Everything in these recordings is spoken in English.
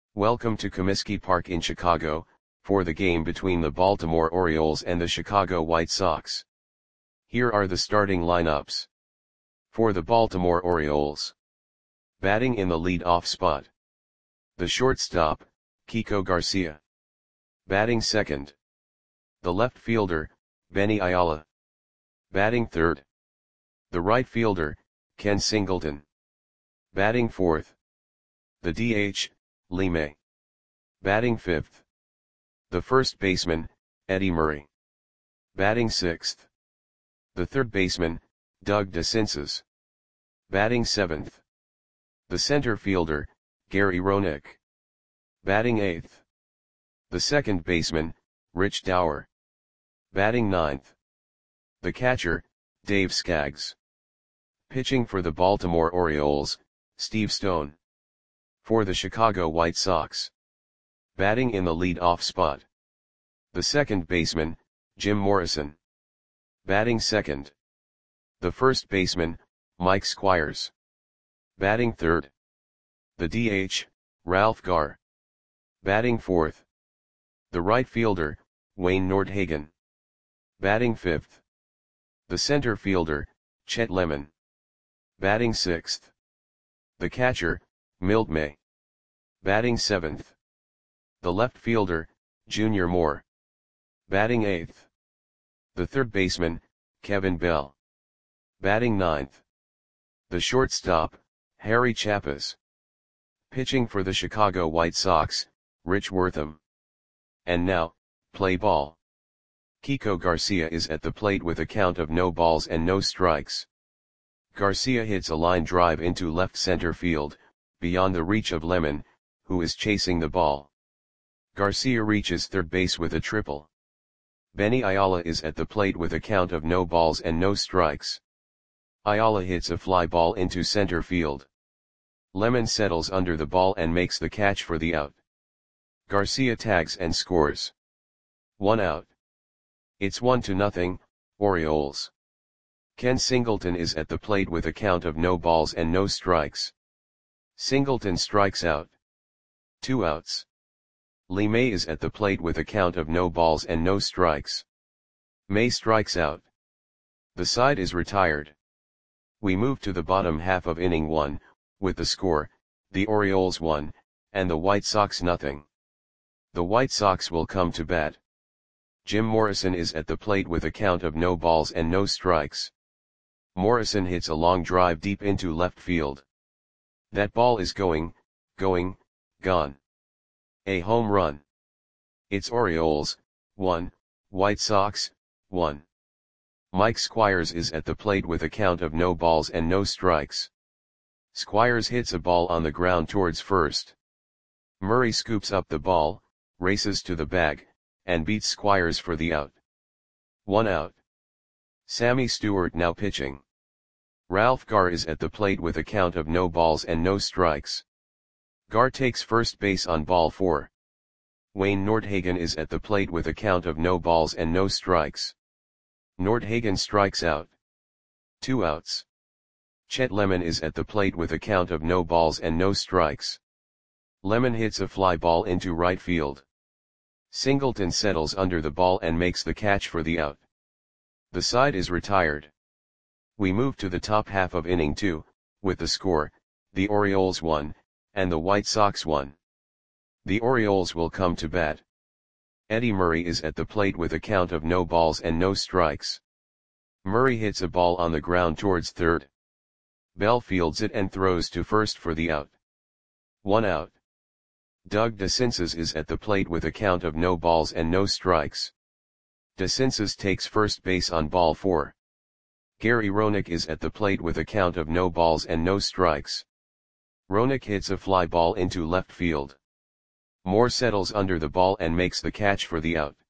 Welcome to Comiskey Park in Chicago, for the game between the Baltimore Orioles and the Chicago White Sox. Here are the starting lineups. For the Baltimore Orioles. Batting in the lead-off spot. The shortstop, Kiko Garcia. Batting second. The left fielder, Benny Ayala. Batting third. The right fielder, Ken Singleton. Batting fourth. The DH, Lee May. Batting fifth. The first baseman, Eddie Murray. Batting sixth. The third baseman, Doug DeCinces. Batting seventh. The center fielder, Gary Roenick. Batting eighth. The second baseman, Rich Dauer. Batting ninth. The catcher, Dave Skaggs. Pitching for the Baltimore Orioles, Steve Stone. For the Chicago White Sox. Batting in the lead-off spot. The second baseman, Jim Morrison. Batting second. The first baseman, Mike Squires. Batting third. The DH, Ralph Garr. Batting fourth. The right fielder, Wayne Nordhagen. Batting fifth. The center fielder, Chet Lemon. Batting sixth. The catcher, Milt May. Batting seventh. The left fielder, Junior Moore. Batting eighth. The third baseman, Kevin Bell. Batting ninth. The shortstop, Harry Chappas. Pitching for the Chicago White Sox, Rich Wortham. And now, play ball. Kiko Garcia is at the plate with a count of no balls and no strikes. Garcia hits a line drive into left center field, beyond the reach of Lemon, who is chasing the ball. Garcia reaches third base with a triple. Benny Ayala is at the plate with a count of no balls and no strikes. Ayala hits a fly ball into center field. Lemon settles under the ball and makes the catch for the out. Garcia tags and scores. 1 out. It's 1-0, Orioles. Ken Singleton is at the plate with a count of no balls and no strikes. Singleton strikes out. 2 outs. Lee May is at the plate with a count of no balls and no strikes. May strikes out. The side is retired. We move to the bottom half of inning 1, with the score, the Orioles 1, and the White Sox 0. The White Sox will come to bat. Jim Morrison is at the plate with a count of no balls and no strikes. Morrison hits a long drive deep into left field. That ball is gone. A home run. It's Orioles, 1, White Sox, 1. Mike Squires is at the plate with a count of no balls and no strikes. Squires hits a ball on the ground towards first. Murray scoops up the ball, races to the bag, and beats Squires for the out. 1 out. Sammy Stewart now pitching. Ralph Garr is at the plate with a count of no balls and no strikes. Garr takes first base on ball 4. Wayne Nordhagen is at the plate with a count of no balls and no strikes. Nordhagen strikes out. 2 outs. Chet Lemon is at the plate with a count of no balls and no strikes. Lemon hits a fly ball into right field. Singleton settles under the ball and makes the catch for the out. The side is retired. We move to the top half of inning 2, with the score, the Orioles 1, and the White Sox 1. The Orioles will come to bat. Eddie Murray is at the plate with a count of no balls and no strikes. Murray hits a ball on the ground towards third. Bell fields it and throws to first for the out. 1 out. Doug DeCinces is at the plate with a count of no balls and no strikes. DeCinces takes first base on ball 4. Gary Roenick is at the plate with a count of no balls and no strikes. Roenick hits a fly ball into left field. Moore settles under the ball and makes the catch for the out.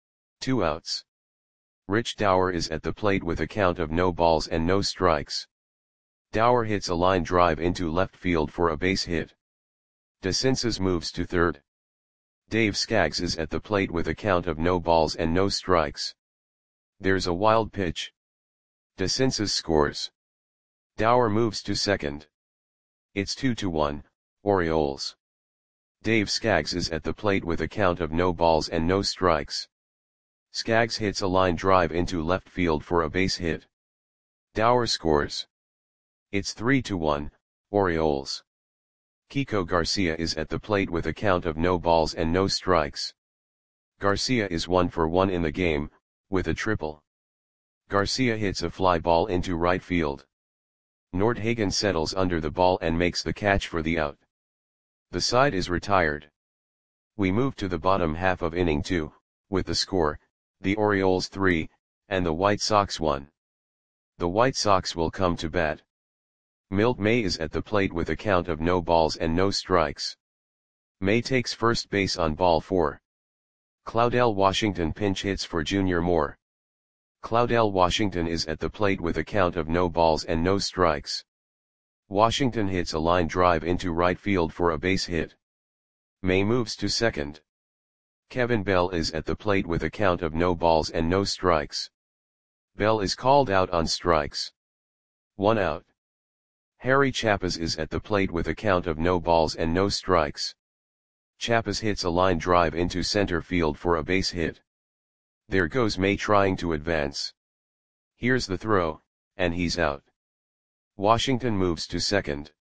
2 outs. Rich Dauer is at the plate with a count of no balls and no strikes. Dauer hits a line drive into left field for a base hit. DeCinces moves to third. Dave Skaggs is at the plate with a count of no balls and no strikes. There's a wild pitch. DeCinces scores. Dauer moves to second. It's 2-1, Orioles. Dave Skaggs is at the plate with a count of no balls and no strikes. Skaggs hits a line drive into left field for a base hit. Dower scores. It's 3-1, Orioles. Kiko Garcia is at the plate with a count of no balls and no strikes. Garcia is 1 for 1 in the game, with a triple. Garcia hits a fly ball into right field. Nordhagen settles under the ball and makes the catch for the out. The side is retired. We move to the bottom half of inning 2, with the score, the Orioles 3, and the White Sox 1. The White Sox will come to bat. Milt May is at the plate with a count of no balls and no strikes. May takes first base on ball 4. Claudel Washington pinch hits for Junior Moore. Claudel Washington is at the plate with a count of no balls and no strikes. Washington hits a line drive into right field for a base hit. May moves to second. Kevin Bell is at the plate with a count of no balls and no strikes. Bell is called out on strikes. 1 out. Harry Chapas is at the plate with a count of no balls and no strikes. Chapas hits a line drive into center field for a base hit. There goes May trying to advance. Here's the throw, and he's out. Washington moves to second.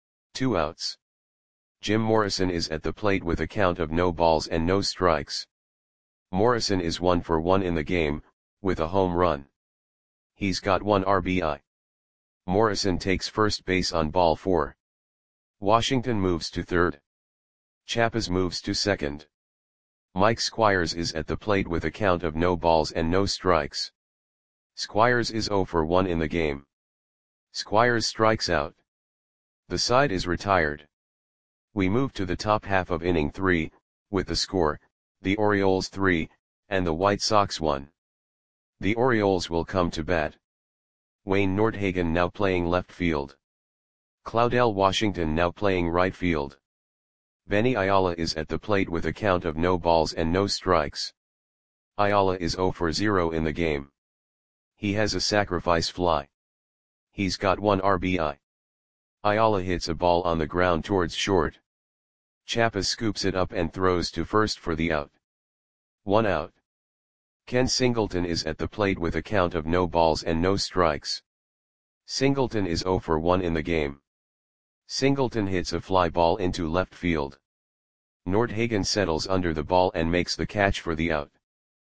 2 outs. Jim Morrison is at the plate with a count of no balls and no strikes. Morrison is 1 for 1 in the game, with a home run. He's got 1 RBI. Morrison takes first base on ball 4. Washington moves to third. Chapas moves to second. Mike Squires is at the plate with a count of no balls and no strikes. Squires is 0 for 1 in the game. Squires strikes out. The side is retired. We move to the top half of inning 3, with the score, the Orioles 3, and the White Sox 1. The Orioles will come to bat. Wayne Nordhagen now playing left field. Claudel Washington now playing right field. Benny Ayala is at the plate with a count of no balls and no strikes. Ayala is 0 for 0 in the game. He has a sacrifice fly. He's got 1 RBI. Ayala hits a ball on the ground towards short. Chapas scoops it up and throws to first for the out. 1 out. Ken Singleton is at the plate with a count of no balls and no strikes. Singleton is 0 for 1 in the game. Singleton hits a fly ball into left field. Nordhagen settles under the ball and makes the catch for the out.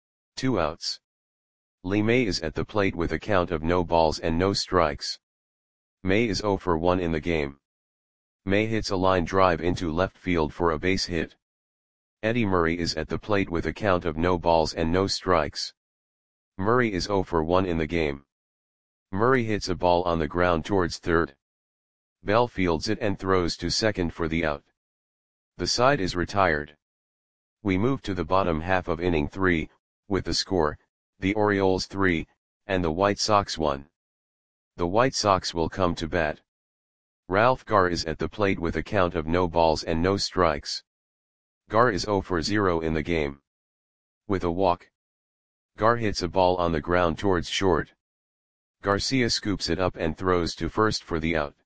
2 outs. Lee May is at the plate with a count of no balls and no strikes. May is 0 for 1 in the game. May hits a line drive into left field for a base hit. Eddie Murray is at the plate with a count of no balls and no strikes. Murray is 0 for 1 in the game. Murray hits a ball on the ground towards third. Bell fields it and throws to second for the out. The side is retired. We move to the bottom half of inning 3, with the score, the Orioles 3, and the White Sox 1. The White Sox will come to bat. Ralph Garr is at the plate with a count of no balls and no strikes. Garr is 0 for 0 in the game. With a walk. Garr hits a ball on the ground towards short. Garcia scoops it up and throws to first for the out.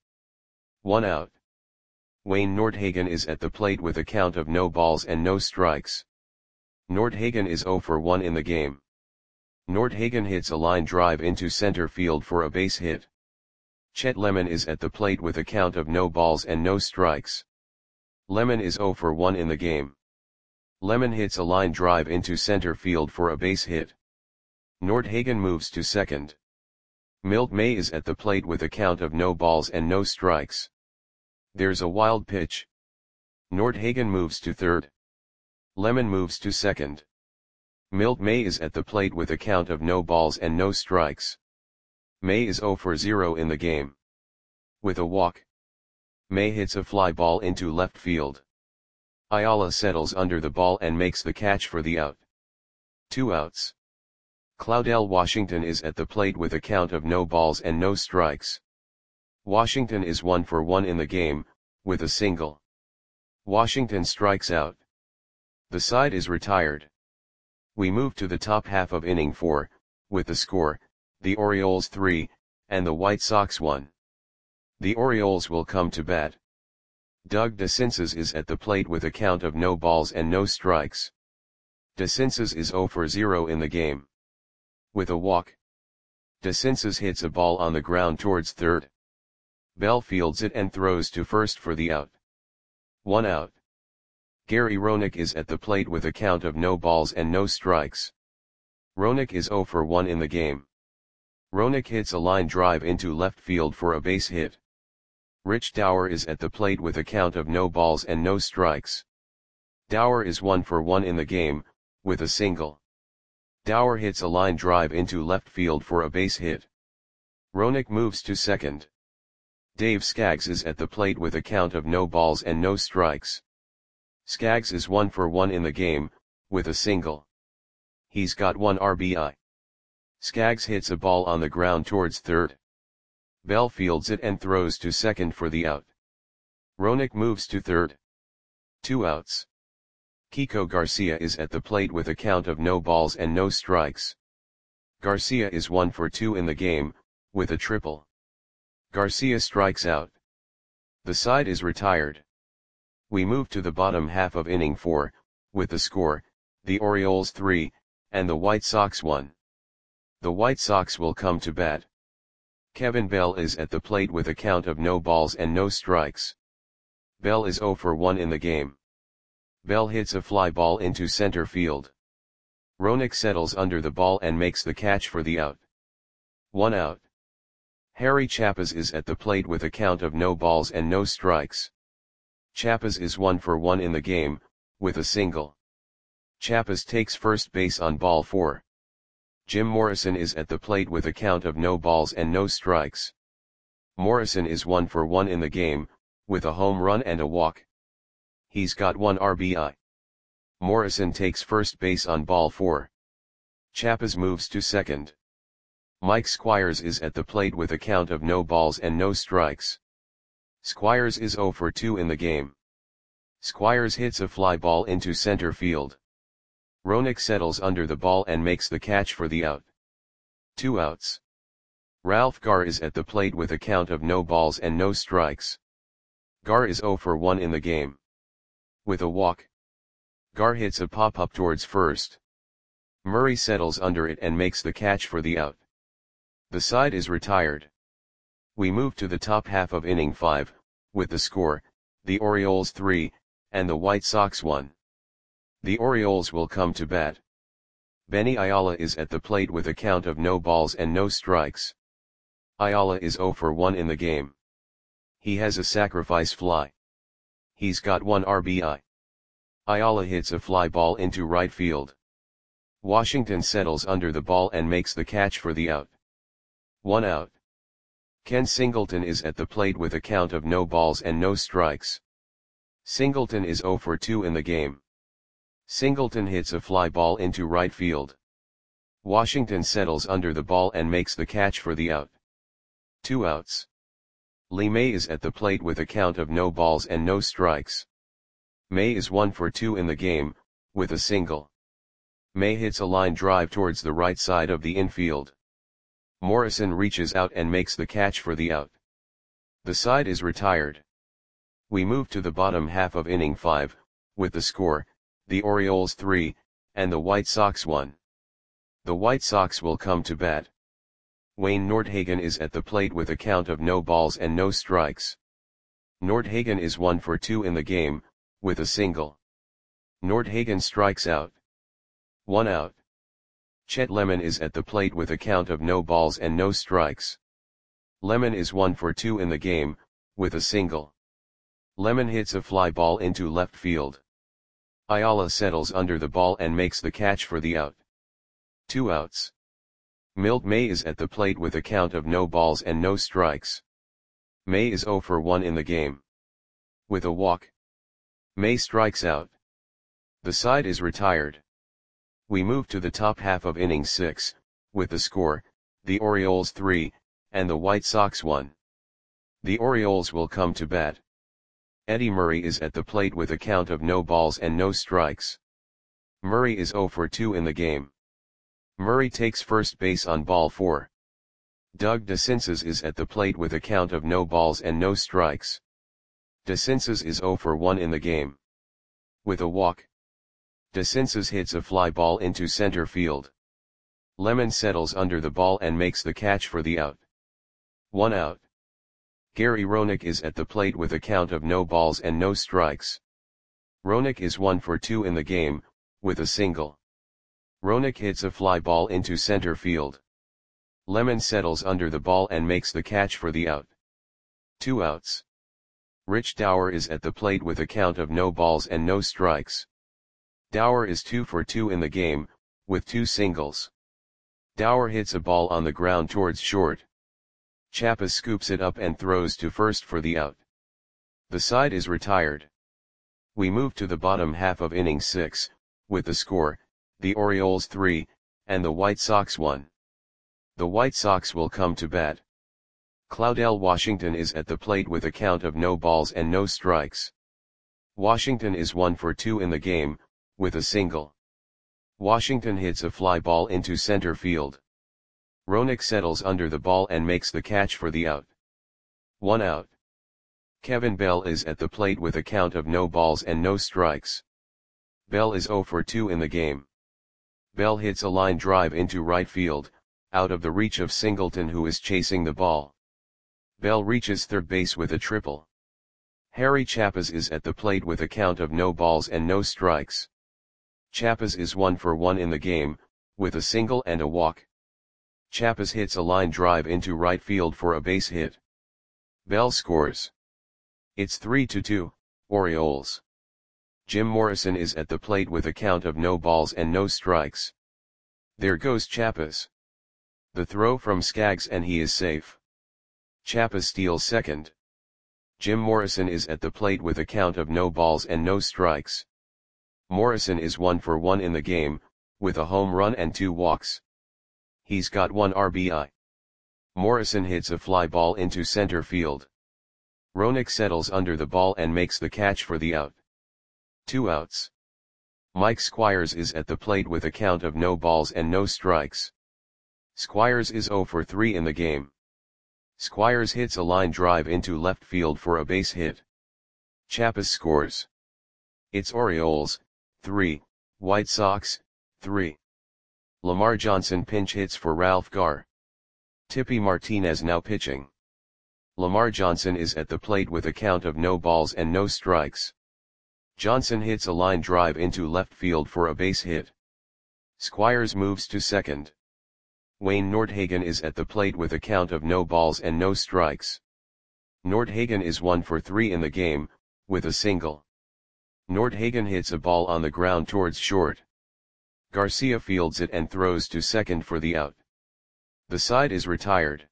1 out. Wayne Nordhagen is at the plate with a count of no balls and no strikes. Nordhagen is 0 for 1 in the game. Nordhagen hits a line drive into center field for a base hit. Chet Lemon is at the plate with a count of no balls and no strikes. Lemon is 0 for 1 in the game. Lemon hits a line drive into center field for a base hit. Nordhagen moves to second. Milt May is at the plate with a count of no balls and no strikes. There's a wild pitch. Nordhagen moves to third. Lemon moves to second. Milt May is at the plate with a count of no balls and no strikes. May is 0 for 0 in the game. With a walk. May hits a fly ball into left field. Ayala settles under the ball and makes the catch for the out. 2 outs. Claudel Washington is at the plate with a count of no balls and no strikes. Washington is 1 for 1 in the game, with a single. Washington strikes out. The side is retired. We move to the top half of inning 4, with the score, the Orioles 3, and the White Sox 1. The Orioles will come to bat. Doug DeCinces is at the plate with a count of no balls and no strikes. DeCinces is 0 for 0 in the game. With a walk, DeCinces hits a ball on the ground towards third. Bell fields it and throws to first for the out. 1 out. Gary Roenick is at the plate with a count of no balls and no strikes. Roenick is 0 for 1 in the game. Roenick hits a line drive into left field for a base hit. Rich Dauer is at the plate with a count of no balls and no strikes. Dauer is 1 for 1 in the game, with a single. Dauer hits a line drive into left field for a base hit. Roenick moves to second. Dave Skaggs is at the plate with a count of no balls and no strikes. Skaggs is 1 for 1 in the game, with a single. He's got 1 RBI. Skaggs hits a ball on the ground towards third. Bell fields it and throws to second for the out. Roenick moves to third. 2 outs. Kiko Garcia is at the plate with a count of no balls and no strikes. Garcia is 1 for 2 in the game, with a triple. Garcia strikes out. The side is retired. We move to the bottom half of inning 4, with the score, the Orioles 3, and the White Sox 1. The White Sox will come to bat. Kevin Bell is at the plate with a count of no balls and no strikes. Bell is 0 for 1 in the game. Bell hits a fly ball into center field. Roenick settles under the ball and makes the catch for the out. 1 out. Harry Chapas is at the plate with a count of no balls and no strikes. Chapas is 1 for 1 in the game, with a single. Chapas takes first base on ball 4. Jim Morrison is at the plate with a count of no balls and no strikes. Morrison is 1 for 1 in the game, with a home run and a walk. He's got 1 RBI. Morrison takes first base on ball 4. Chapas moves to second. Mike Squires is at the plate with a count of no balls and no strikes. Squires is 0 for 2 in the game. Squires hits a fly ball into center field. Roenick settles under the ball and makes the catch for the out. 2 outs. Ralph Garr is at the plate with a count of no balls and no strikes. Garr is 0 for 1 in the game. With a walk, Garr hits a pop-up towards first. Murray settles under it and makes the catch for the out. The side is retired. We move to the top half of inning 5, with the score, the Orioles 3, and the White Sox 1. The Orioles will come to bat. Benny Ayala is at the plate with a count of no balls and no strikes. Ayala is 0 for 1 in the game. He has a sacrifice fly. He's got 1 RBI. Ayala hits a fly ball into right field. Washington settles under the ball and makes the catch for the out. 1 out. Ken Singleton is at the plate with a count of no balls and no strikes. Singleton is 0 for 2 in the game. Singleton hits a fly ball into right field. Washington settles under the ball and makes the catch for the out. 2 outs. Lee May is at the plate with a count of no balls and no strikes. May is 1 for 2 in the game, with a single. May hits a line drive towards the right side of the infield. Morrison reaches out and makes the catch for the out. The side is retired. We move to the bottom half of inning 5, with the score, the Orioles 3, and the White Sox 1. The White Sox will come to bat. Wayne Nordhagen is at the plate with a count of no balls and no strikes. Nordhagen is 1 for 2 in the game, with a single. Nordhagen strikes out. 1 out. Chet Lemon is at the plate with a count of no balls and no strikes. Lemon is 1 for 2 in the game, with a single. Lemon hits a fly ball into left field. Ayala settles under the ball and makes the catch for the out. 2 outs. Milt May is at the plate with a count of no balls and no strikes. May is 0 for 1 in the game. With a walk, May strikes out. The side is retired. We move to the top half of inning 6, with the score, the Orioles 3, and the White Sox 1. The Orioles will come to bat. Eddie Murray is at the plate with a count of no balls and no strikes. Murray is 0 for 2 in the game. Murray takes first base on ball 4. Doug DeCinces is at the plate with a count of no balls and no strikes. DeCinces is 0 for 1 in the game. With a walk, DeCinces hits a fly ball into center field. Lemon settles under the ball and makes the catch for the out. 1 out. Gary Roenick is at the plate with a count of no balls and no strikes. Roenick is 1 for 2 in the game, with a single. Roenick hits a fly ball into center field. Lemon settles under the ball and makes the catch for the out. 2 outs. Rich Dauer is at the plate with a count of no balls and no strikes. Dauer is 2 for 2 in the game, with 2 singles. Dauer hits a ball on the ground towards short. Chappas scoops it up and throws to first for the out. The side is retired. We move to the bottom half of inning 6, with the score, the Orioles 3, and the White Sox 1. The White Sox will come to bat. Claudell Washington is at the plate with a count of no balls and no strikes. Washington is 1 for 2 in the game, with a single. Washington hits a fly ball into center field. Roenick settles under the ball and makes the catch for the out. 1 out. Kevin Bell is at the plate with a count of no balls and no strikes. Bell is 0 for 2 in the game. Bell hits a line drive into right field, out of the reach of Singleton, who is chasing the ball. Bell reaches third base with a triple. Harry Chappas is at the plate with a count of no balls and no strikes. Chappas is 1 for 1 in the game, with a single and a walk. Chappas hits a line drive into right field for a base hit. Bell scores. It's 3-2, Orioles. Jim Morrison is at the plate with a count of no balls and no strikes. There goes Chappas. The throw from Skaggs and he is safe. Chappas steals second. Jim Morrison is at the plate with a count of no balls and no strikes. Morrison is 1 for 1 in the game, with a home run and 2 walks. He's got 1 RBI. Morrison hits a fly ball into center field. Roenick settles under the ball and makes the catch for the out. 2 outs. Mike Squires is at the plate with a count of no balls and no strikes. Squires is 0 for 3 in the game. Squires hits a line drive into left field for a base hit. Chappas scores. It's Orioles, 3, White Sox, 3. Lamar Johnson pinch hits for Ralph Garr. Tippy Martinez now pitching. Lamar Johnson is at the plate with a count of no balls and no strikes. Johnson hits a line drive into left field for a base hit. Squires moves to second. Wayne Nordhagen is at the plate with a count of no balls and no strikes. Nordhagen is 1 for 3 in the game, with a single. Nordhagen hits a ball on the ground towards short. Garcia fields it and throws to second for the out. The side is retired.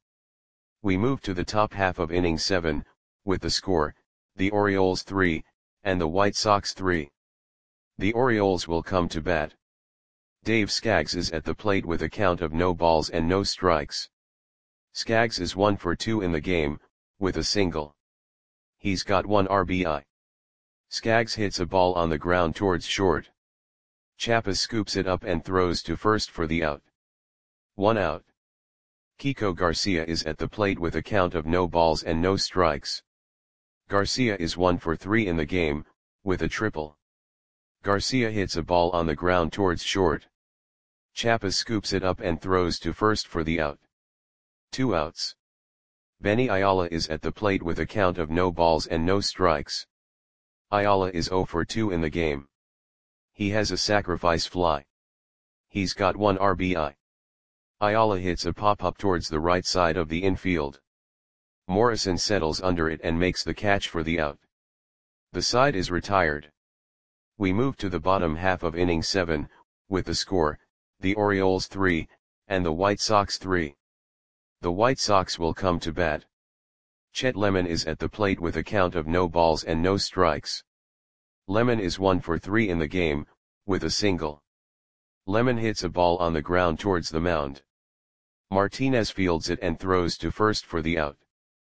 We move to the top half of inning 7, with the score, the Orioles 3, and the White Sox 3. The Orioles will come to bat. Dave Skaggs is at the plate with a count of no balls and no strikes. Skaggs is 1 for 2 in the game, with a single. He's got 1 RBI. Skaggs hits a ball on the ground towards short. Chappas scoops it up and throws to first for the out. 1 out. Kiko Garcia is at the plate with a count of no balls and no strikes. Garcia is 1 for 3 in the game, with a triple. Garcia hits a ball on the ground towards short. Chappas scoops it up and throws to first for the out. 2 outs. Benny Ayala is at the plate with a count of no balls and no strikes. Ayala is 0 for 2 in the game. He has a sacrifice fly. He's got 1 RBI. Ayala hits a pop-up towards the right side of the infield. Morrison settles under it and makes the catch for the out. The side is retired. We move to the bottom half of inning 7, with the score, the Orioles 3, and the White Sox 3. The White Sox will come to bat. Chet Lemon is at the plate with a count of no balls and no strikes. Lemon is 1 for 3 in the game, with a single. Lemon hits a ball on the ground towards the mound. Martinez fields it and throws to first for the out.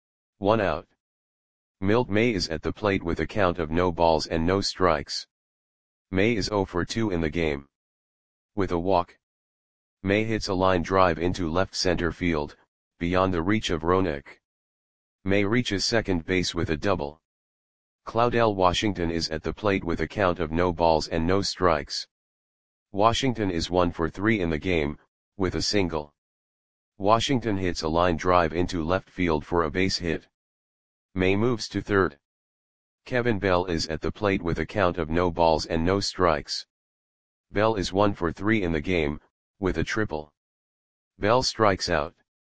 1 out. Milt May is at the plate with a count of no balls and no strikes. May is 0 for 2 in the game. With a walk. May hits a line drive into left center field, beyond the reach of Roenick. May reaches second base with a double. Claudel Washington is at the plate with a count of no balls and no strikes. Washington is 1 for 3 in the game, with a single. Washington hits a line drive into left field for a base hit. May moves to third. Kevin Bell is at the plate with a count of no balls and no strikes. Bell is 1 for 3 in the game, with a triple. Bell strikes out.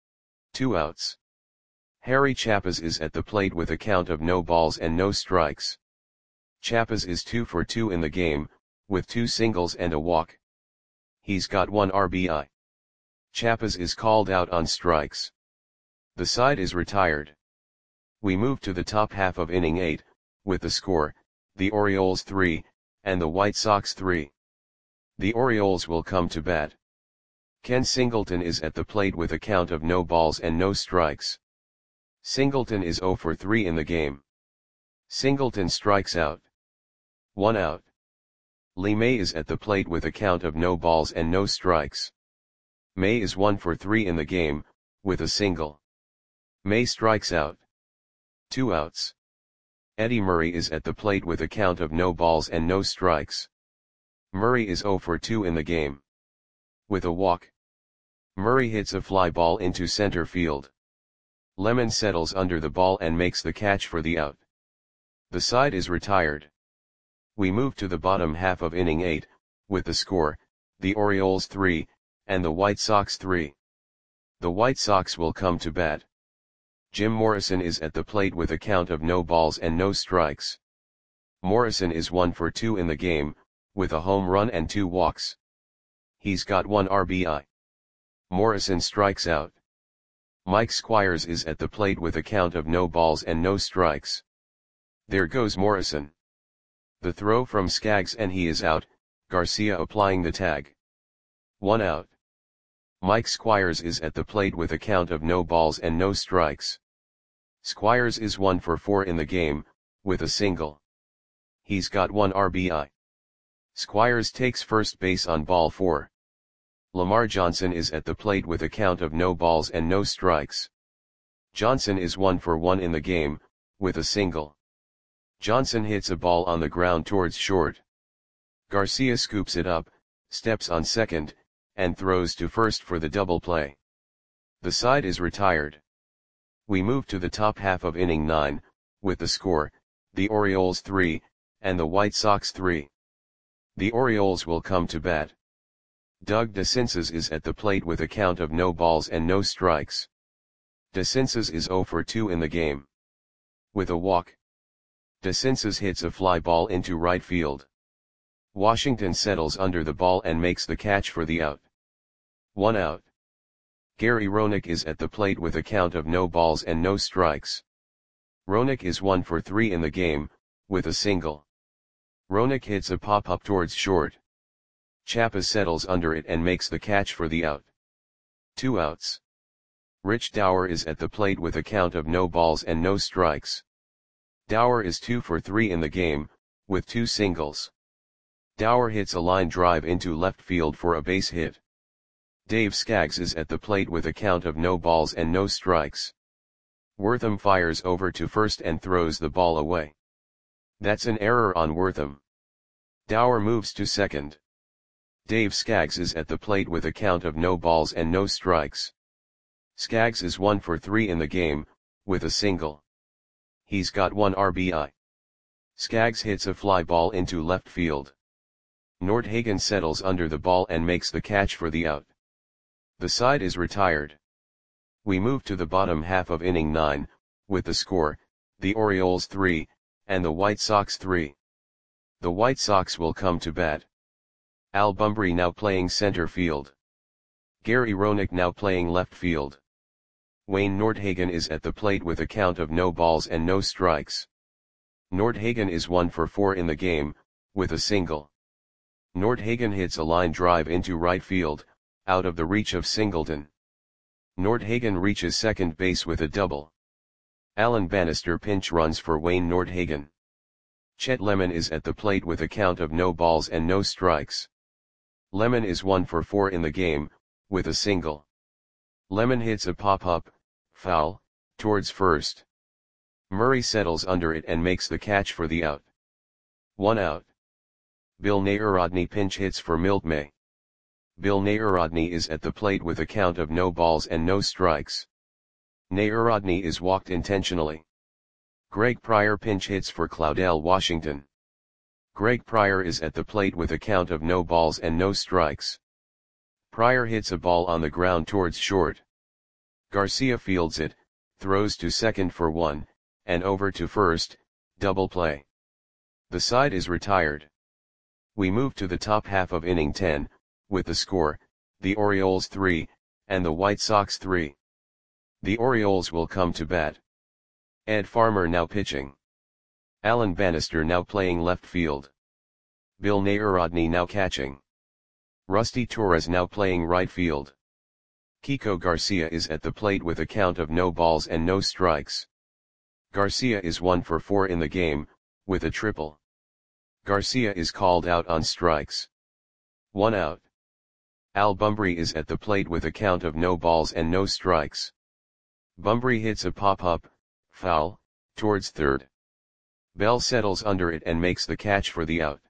2 outs. Harry Chappaz is at the plate with a count of no balls and no strikes. Chappaz is 2 for 2 in the game, with 2 singles and a walk. He's got 1 RBI. Chappaz is called out on strikes. The side is retired. We move to the top half of inning 8, with the score, the Orioles 3, and the White Sox 3. The Orioles will come to bat. Ken Singleton is at the plate with a count of no balls and no strikes. Singleton is 0 for 3 in the game. Singleton strikes out. 1 out. Lee May is at the plate with a count of no balls and no strikes. May is 1 for 3 in the game, with a single. May strikes out. 2 outs. Eddie Murray is at the plate with a count of no balls and no strikes. Murray is 0 for 2 in the game. With a walk. Murray hits a fly ball into center field. Lemon settles under the ball and makes the catch for the out. The side is retired. We move to the bottom half of inning 8, with the score, the Orioles 3, and the White Sox 3. The White Sox will come to bat. Jim Morrison is at the plate with a count of no balls and no strikes. Morrison is 1 for 2 in the game, with a home run and 2 walks. He's got 1 RBI. Morrison strikes out. Mike Squires is at the plate with a count of no balls and no strikes. There goes Morrison. The throw from Skaggs and he is out, Garcia applying the tag. 1 out. Mike Squires is at the plate with a count of no balls and no strikes. Squires is 1 for 4 in the game, with a single. He's got 1 RBI. Squires takes first base on ball 4. Lamar Johnson is at the plate with a count of no balls and no strikes. Johnson is 1 for 1 in the game, with a single. Johnson hits a ball on the ground towards short. Garcia scoops it up, steps on second, and throws to first for the double play. The side is retired. We move to the top half of inning 9, with the score, the Orioles 3, and the White Sox 3. The Orioles will come to bat. Doug DeCinces is at the plate with a count of no balls and no strikes. DeCinces is 0 for 2 in the game. With a walk. DeCinces hits a fly ball into right field. Washington settles under the ball and makes the catch for the out. 1 out. Gary Roenick is at the plate with a count of no balls and no strikes. Roenick is 1 for 3 in the game, with a single. Roenick hits a pop-up towards short. Chappaz settles under it and makes the catch for the out. 2 outs. Rich Dower is at the plate with a count of no balls and no strikes. Dower is 2 for 3 in the game, with 2 singles. Dower hits a line drive into left field for a base hit. Dave Skaggs is at the plate with a count of no balls and no strikes. Wortham fires over to first and throws the ball away. That's an error on Wortham. Dower moves to second. Dave Skaggs is at the plate with a count of no balls and no strikes. Skaggs is 1 for 3 in the game, with a single. He's got 1 RBI. Skaggs hits a fly ball into left field. Nordhagen settles under the ball and makes the catch for the out. The side is retired. We move to the bottom half of inning 9, with the score, the Orioles 3, and the White Sox 3. The White Sox will come to bat. Al Bumbry now playing center field. Gary Roenick now playing left field. Wayne Nordhagen is at the plate with a count of no balls and no strikes. Nordhagen is 1 for 4 in the game, with a single. Nordhagen hits a line drive into right field, out of the reach of Singleton. Nordhagen reaches second base with a double. Alan Bannister pinch runs for Wayne Nordhagen. Chet Lemon is at the plate with a count of no balls and no strikes. Lemon is 1 for 4 in the game, with a single. Lemon hits a pop-up, foul, towards first. Murray settles under it and makes the catch for the out. 1 out. Bill Nayarodny pinch hits for Mildmay. Bill Nayarodny is at the plate with a count of no balls and no strikes. Nayarodny is walked intentionally. Greg Pryor pinch hits for Claudell Washington. Greg Pryor is at the plate with a count of no balls and no strikes. Pryor hits a ball on the ground towards short. Garcia fields it, throws to second for 1, and over to first, double play. The side is retired. We move to the top half of inning 10, with the score, the Orioles 3, and the White Sox 3. The Orioles will come to bat. Ed Farmer now pitching. Alan Bannister now playing left field. Bill Nayarodny now catching. Rusty Torres now playing right field. Kiko Garcia is at the plate with a count of no balls and no strikes. Garcia is 1 for 4 in the game, with a triple. Garcia is called out on strikes. 1 out. Al Bumbry is at the plate with a count of no balls and no strikes. Bumbry hits a pop-up, foul, towards third. Bell settles under it and makes the catch for the out.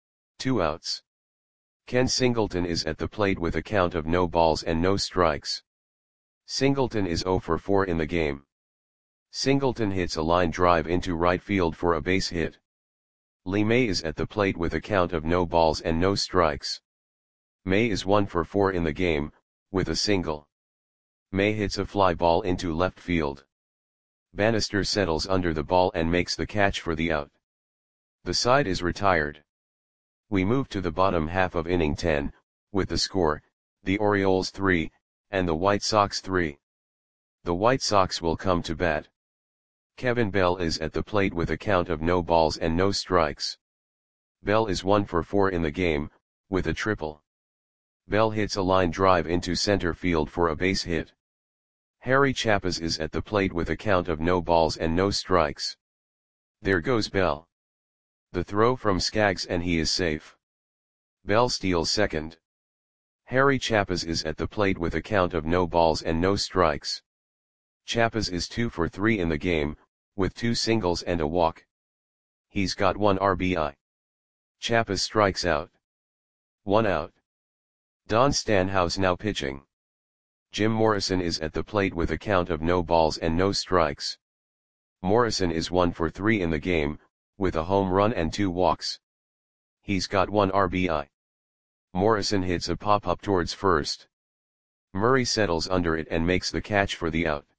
2 outs. Ken Singleton is at the plate with a count of no balls and no strikes. Singleton is 0 for 4 in the game. Singleton hits a line drive into right field for a base hit. Lee May is at the plate with a count of no balls and no strikes. May is 1 for 4 in the game, with a single. May hits a fly ball into left field. Bannister settles under the ball and makes the catch for the out. The side is retired. We move to the bottom half of inning 10, with the score, the Orioles 3, and the White Sox 3. The White Sox will come to bat. Kevin Bell is at the plate with a count of no balls and no strikes. Bell is 1 for 4 in the game, with a triple. Bell hits a line drive into center field for a base hit. Harry Chappaz is at the plate with a count of no balls and no strikes. There goes Bell. The throw from Skaggs and he is safe. Bell steals second. Harry Chappaz is at the plate with a count of no balls and no strikes. Chappaz is 2 for 3 in the game, with 2 singles and a walk. He's got 1 RBI. Chappaz strikes out. 1 out. Don Stanhouse now pitching. Jim Morrison is at the plate with a count of no balls and no strikes. Morrison is 1 for 3 in the game, with a home run and 2 walks. He's got 1 RBI. Morrison hits a pop-up towards first. Murray settles under it and makes the catch for the out.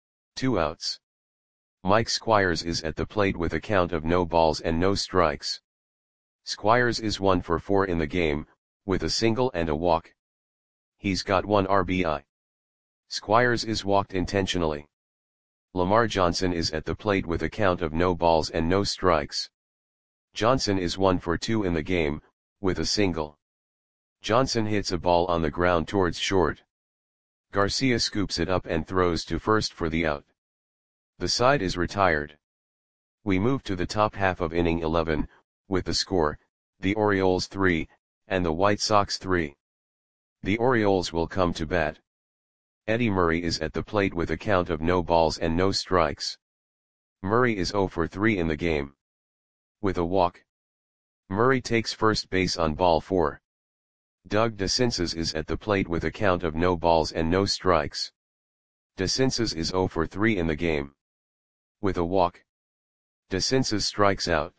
2 outs. Mike Squires is at the plate with a count of no balls and no strikes. Squires is 1 for 4 in the game, with a single and a walk. He's got 1 RBI. Squires is walked intentionally. Lamar Johnson is at the plate with a count of no balls and no strikes. Johnson is 1 for 2 in the game, with a single. Johnson hits a ball on the ground towards short. Garcia scoops it up and throws to first for the out. The side is retired. We move to the top half of inning 11, with the score, the Orioles 3, and the White Sox 3. The Orioles will come to bat. Eddie Murray is at the plate with a count of no balls and no strikes. Murray is 0 for 3 in the game. With a walk. Murray takes first base on ball 4. Doug DeCinces is at the plate with a count of no balls and no strikes. DeCinces is 0 for 3 in the game. With a walk. DeCinces strikes out.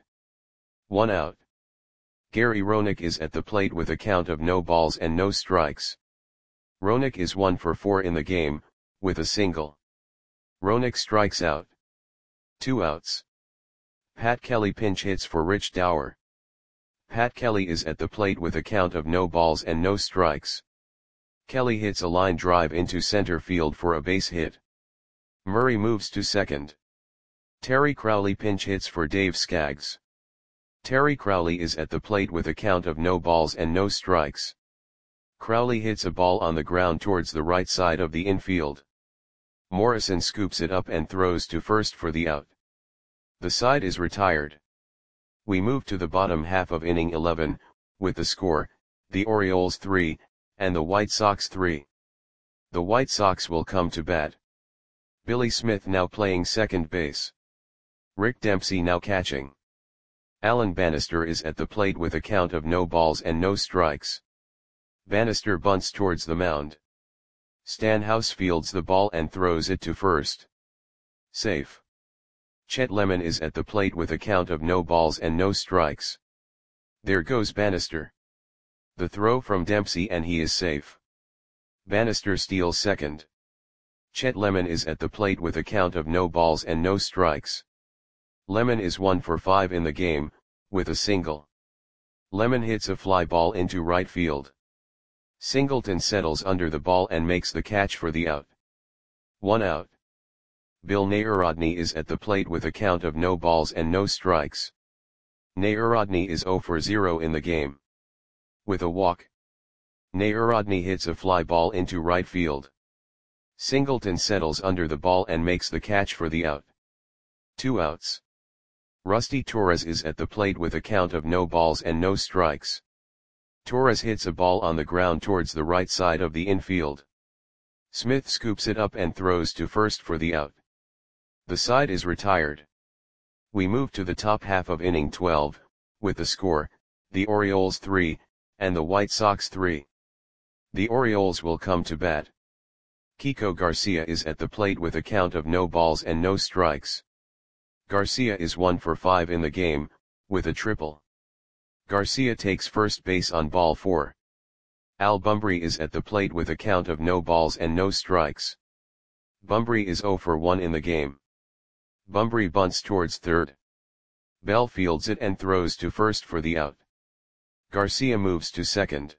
1 out. Gary Roenick is at the plate with a count of no balls and no strikes. Roenick is 1 for 4 in the game, with a single. Roenick strikes out. 2 outs. Pat Kelly pinch hits for Rich Dower. Pat Kelly is at the plate with a count of no balls and no strikes. Kelly hits a line drive into center field for a base hit. Murray moves to second. Terry Crowley pinch hits for Dave Skaggs. Terry Crowley is at the plate with a count of no balls and no strikes. Crowley hits a ball on the ground towards the right side of the infield. Morrison scoops it up and throws to first for the out. The side is retired. We move to the bottom half of inning 11, with the score, the Orioles 3, and the White Sox 3. The White Sox will come to bat. Billy Smith now playing second base. Rick Dempsey now catching. Alan Bannister is at the plate with a count of no balls and no strikes. Bannister bunts towards the mound. Stanhouse fields the ball and throws it to first. Safe. Chet Lemon is at the plate with a count of no balls and no strikes. There goes Bannister. The throw from Dempsey and he is safe. Bannister steals second. Chet Lemon is at the plate with a count of no balls and no strikes. Lemon is 1 for 5 in the game, with a single. Lemon hits a fly ball into right field. Singleton settles under the ball and makes the catch for the out. 1 out. Bill Narodny is at the plate with a count of no balls and no strikes. Narodny is 0 for 0 in the game. With a walk. Narodny hits a fly ball into right field. Singleton settles under the ball and makes the catch for the out. 2 outs. Rusty Torres is at the plate with a count of no balls and no strikes. Torres hits a ball on the ground towards the right side of the infield. Smith scoops it up and throws to first for the out. The side is retired. We move to the top half of inning 12, with the score, the Orioles 3, and the White Sox 3. The Orioles will come to bat. Kiko Garcia is at the plate with a count of no balls and no strikes. Garcia is 1 for 5 in the game, with a triple. Garcia takes first base on ball 4. Al Bumbry is at the plate with a count of no balls and no strikes. Bumbry is 0 for 1 in the game. Bumbry bunts towards third. Bell fields it and throws to first for the out. Garcia moves to second.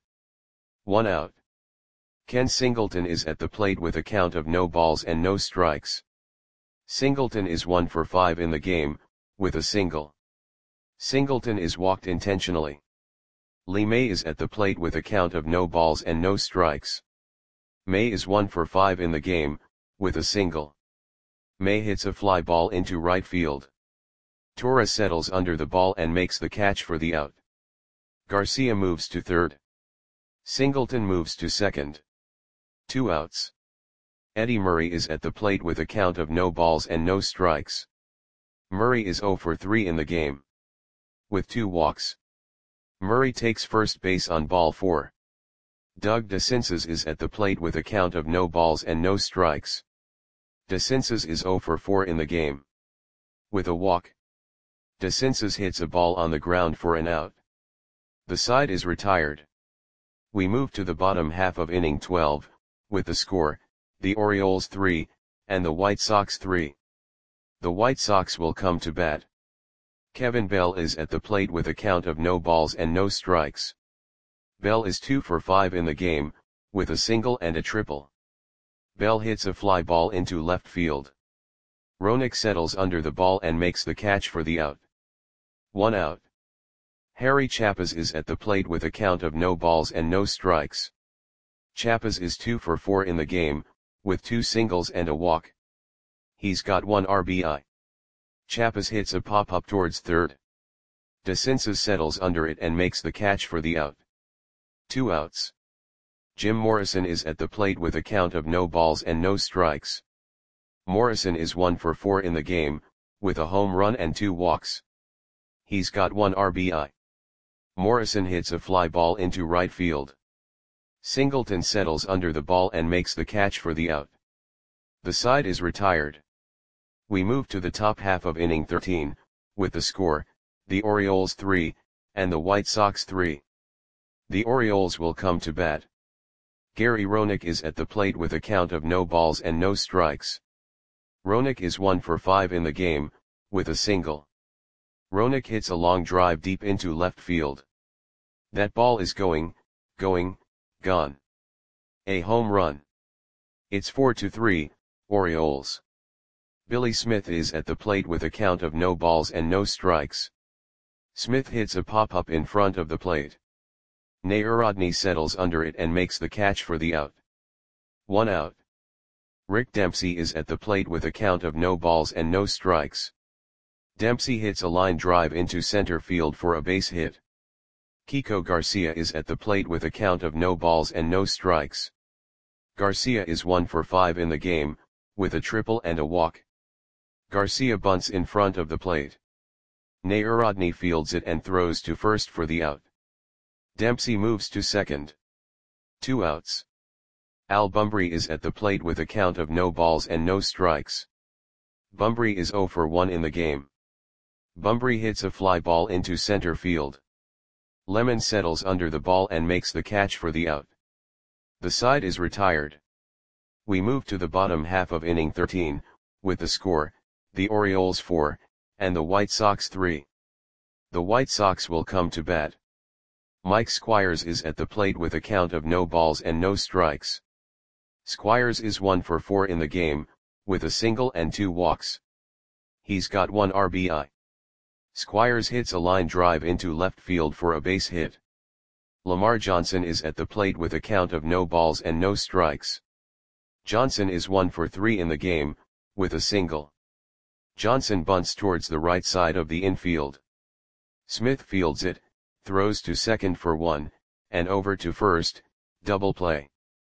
1 out. Ken Singleton is at the plate with a count of no balls and no strikes. Singleton is 1 for 5 in the game, with a single. Singleton is walked intentionally. Lee May is at the plate with a count of no balls and no strikes. May is 1 for 5 in the game, with a single. May hits a fly ball into right field. Torres settles under the ball and makes the catch for the out. Garcia moves to third. Singleton moves to second. 2 outs. Eddie Murray is at the plate with a count of no balls and no strikes. Murray is 0 for 3 in the game. With 2 walks. Murray takes first base on ball 4. Doug DeCinces is at the plate with a count of no balls and no strikes. DeCinces is 0 for 4 in the game. With a walk. DeCinces hits a ball on the ground for an out. The side is retired. We move to the bottom half of inning 12, with the score, the Orioles 3, and the White Sox 3. The White Sox will come to bat. Kevin Bell is at the plate with a count of no balls and no strikes. Bell is 2 for 5 in the game, with a single and a triple. Bell hits a fly ball into left field. Roenick settles under the ball and makes the catch for the out. 1 out. Harry Chapas is at the plate with a count of no balls and no strikes. Chapas is 2 for 4 in the game, with 2 singles and a walk. He's got 1 RBI. Chapas hits a pop-up towards third. DeCinces settles under it and makes the catch for the out. 2 outs. Jim Morrison is at the plate with a count of no balls and no strikes. Morrison is 1 for 4 in the game, with a home run and 2 walks. He's got 1 RBI. Morrison hits a fly ball into right field. Singleton settles under the ball and makes the catch for the out. The side is retired. We move to the top half of inning 13, with the score, the Orioles 3, and the White Sox 3. The Orioles will come to bat. Gary Roenick is at the plate with a count of no balls and no strikes. Roenick is 1 for 5 in the game, with a single. Roenick hits a long drive deep into left field. That ball is gone. A home run. It's 4-3, Orioles. Billy Smith is at the plate with a count of no balls and no strikes. Smith hits a pop-up in front of the plate. Narodny settles under it and makes the catch for the out. 1 out. Rick Dempsey is at the plate with a count of no balls and no strikes. Dempsey hits a line drive into center field for a base hit. Kiko Garcia is at the plate with a count of no balls and no strikes. Garcia is 1 for 5 in the game, with a triple and a walk. Garcia bunts in front of the plate. Narodny fields it and throws to first for the out. Dempsey moves to second. 2 outs. Al Bumbry is at the plate with a count of no balls and no strikes. Bumbry is 0 for 1 in the game. Bumbry hits a fly ball into center field. Lemon settles under the ball and makes the catch for the out. The side is retired. We move to the bottom half of inning 13, with the score, the Orioles 4, and the White Sox 3. The White Sox will come to bat. Mike Squires is at the plate with a count of no balls and no strikes. Squires is 1 for 4 in the game, with a single and 2 walks. He's got 1 RBI. Squires hits a line drive into left field for a base hit. Lamar Johnson is at the plate with a count of no balls and no strikes. Johnson is 1 for 3 in the game, with a single. Johnson bunts towards the right side of the infield. Smith fields it, throws to second for 1, and over to first, double play.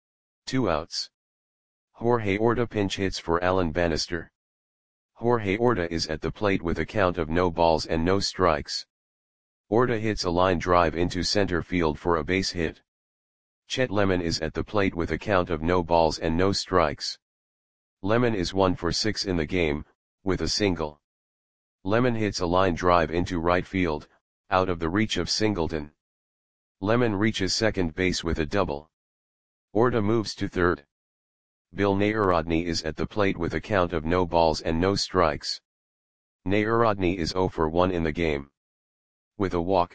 2 outs. Jorge Orta pinch hits for Alan Bannister. Jorge Orta is at the plate with a count of no balls and no strikes. Orta hits a line drive into center field for a base hit. Chet Lemon is at the plate with a count of no balls and no strikes. Lemon is 1 for 6 in the game, with a single. Lemon hits a line drive into right field, out of the reach of Singleton. Lemon reaches second base with a double. Orta moves to third. Bill Narodny is at the plate with a count of no balls and no strikes. Narodny is 0 for 1 in the game. With a walk.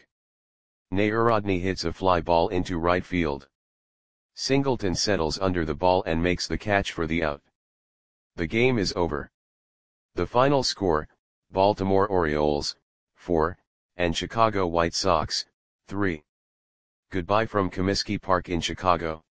Narodny hits a fly ball into right field. Singleton settles under the ball and makes the catch for the out. The game is over. The final score, Baltimore Orioles, 4, and Chicago White Sox, 3. Goodbye from Comiskey Park in Chicago.